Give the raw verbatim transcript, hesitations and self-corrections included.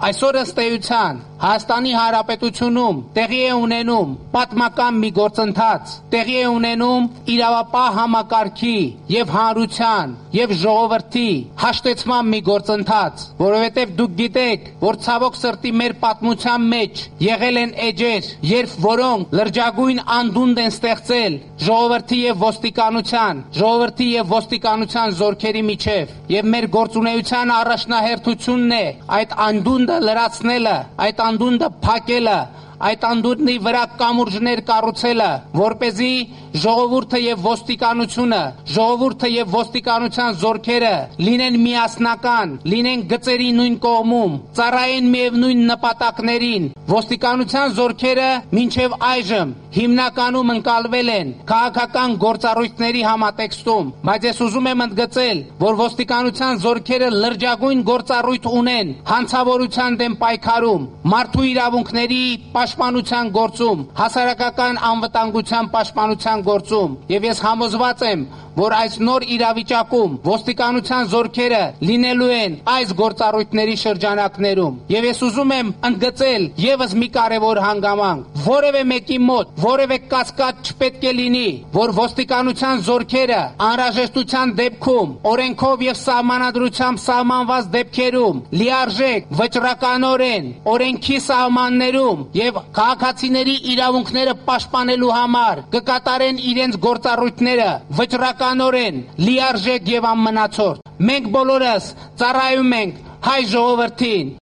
Այսօր ըստ էության Հայաստանի Հանրապետությունում տեղի է ունենում պատմական մի գործընթաց, տեղի է ունենում իրավապահ համակարգի եւ հանրության եւ ժողովրդի հաշտեցման մի գործընթաց, որովհետեւ դուք գիտեք, որ ցավոք սրտի մեր պատմության մեջ եղել են էջեր, երբ որոնք լրջագույն անդունդ են ստեղծել ժողովրդի եւ ոստիկանության, ժողովրդի եւ ոստիկանության զորքերի միջև, եւ մեր գործունեության առաջնահերթությունն է այդ անդունդը լրացնելը, այդ անդունդը փակելը, այդ անդունդի վրա կամուրջներ կառուցելը, որպեսզի ժողովուրդը եւ ոստիկանությունը, ժողովուրդը եւ ոստիկանության զորքերը լինեն միասնական, լինեն գծերի նույն կողմում, ծառայեն միևնույն նպատակներին։ Ոստիկանության զորքերը մինչև այժմ հիմնականում ընկալվել են քաղաքական գործառույթների համատեքստում, բայց ես ուզում եմ ընդգծել, որ ոստիկանության զորքերը լրջագույն գործառույթ ունեն հանցավորության դեմ պայքարում, մարդու իրավունքների պաշտպանության գործում, հասարակական անվտանգության պաշտպանության գործում, եւ ես համոզված եմ, որ այս նոր իրավիճակում ոստիկանության զորքերը լինելու են այս գործառույթների շրջանակներում։ Եվ ես ուզում եմ ընդգծել եւս մի կարևոր հանգամանք. որևէ մեկի մոտ, որևէ կասկած չպետք է լինի, որ ոստիկանության զորքերը անհրաժեշտության դեպքում, օրենքով եւ սահմանադրությամբ սահմանված դեպքերում լիարժեք, վճռականորեն, օրենքի սահմաններում եւ քաղաքացիների իրավունքները պաշտպանելու համար կկատարեն իրենց գործառույթները վճռականորեն, լիարժեք եւ անմնացորդ։ Մենք բոլորս ծառայում ենք հայ ժողովրդին։